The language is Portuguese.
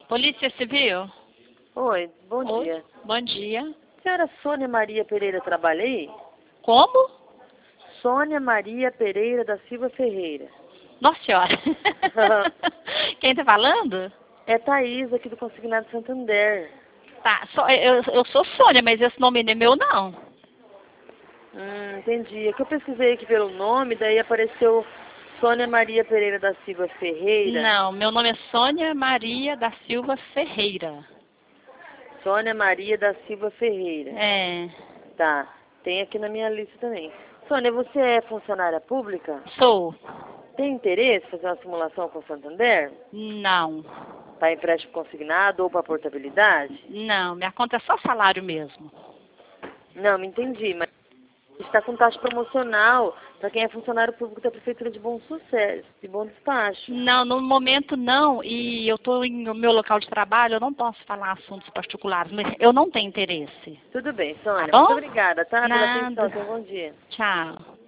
Polícia Civil? Oi, bom Oi, dia. bom dia. Senhora Sônia Maria Pereira trabalha aí? Como? Sônia Maria Pereira da Silva Ferreira. Nossa Senhora. Quem tá falando? É Thaís, aqui do Consignado Santander. Tá, eu sou Sônia, mas esse nome não é meu, não. Entendi. É que eu pesquisei aqui pelo nome, daí apareceu Sônia Maria Pereira da Silva Ferreira. Não, meu nome é Sônia Maria da Silva Ferreira. Sônia Maria da Silva Ferreira. É, Tá, tem aqui na minha lista também. Sônia, você é funcionária pública? sou. Tem interesse em fazer uma simulação com o Santander? Não, Para empréstimo consignado ou para portabilidade? não, minha conta é só salário mesmo. Não, me entendi, mas está com taxa promocional para quem é funcionário público da Prefeitura de Bom Sucesso, de Bom Despacho. Não, no momento não, e eu estou no meu local de trabalho, eu não posso falar assuntos particulares, mas eu não tenho interesse. Tudo bem, Sônia. Tá bom? Muito obrigada, tá? Pela atenção. Nada. Tenha um bom dia. Tchau.